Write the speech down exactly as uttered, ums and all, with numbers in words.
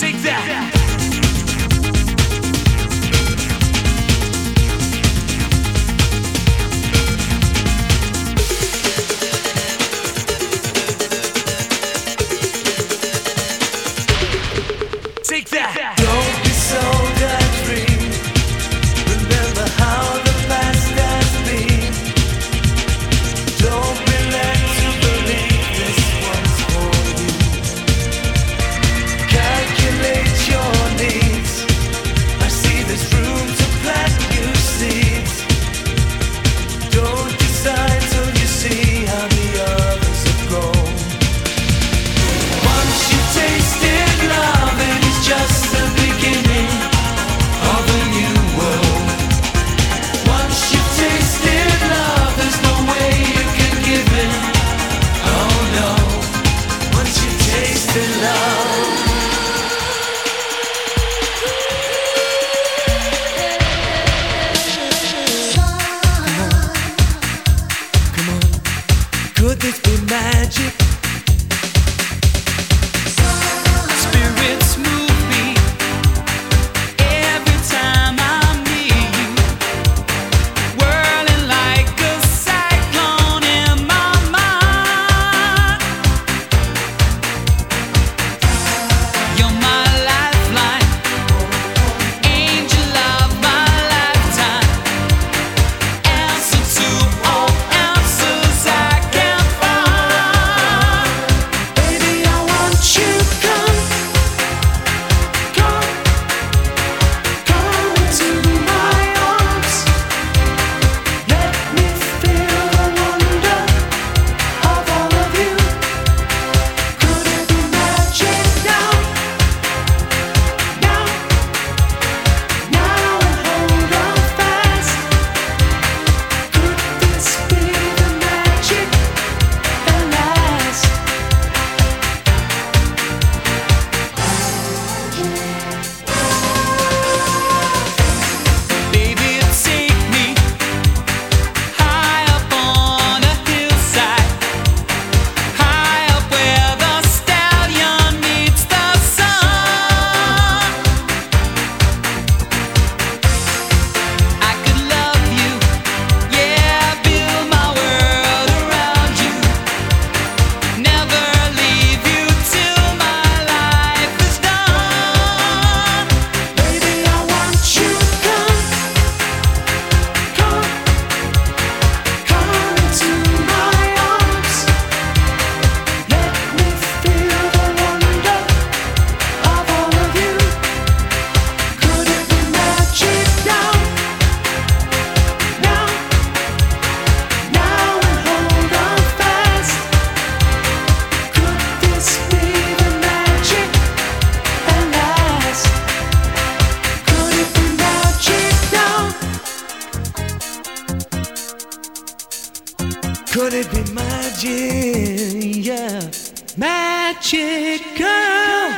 Take that. Don't be so debt-free. Remember how the past has been. Don't be led to believe this one's for you. Calculate your needs. I see there's room to plant new seeds. Don't decide till you see how the others have grown. Once you tasted love, it is just the beginning of a new world. Once you've tasted love, there's no way you can give in. Oh no. Once you've tasted love. Come on, come on. Could this be magic? Spirits move me every time I'm near you, whirling like a cyclone in my mind. You're my lifeline, angel of my lifetime, answer to all answers I can't find. Baby, I want you, come. Come, come into my arms. Let me feel the wonder of all of you. Could it be magic now? Now, now and hold on fast. Could this be the magic that lasts? Baby, take me high up on a hillside, high up where the stallion meets the sun. I could love you, yeah, build my world around you, never leave you till my life is done. Baby, I want you, come, come, come into my arms. Let me feel the wonder of all of you. Could it be magic now? Now, now and hold on fast. Could this be the magic that lasts? Could it be magic now? Could it be magic? Yeah, magic girl.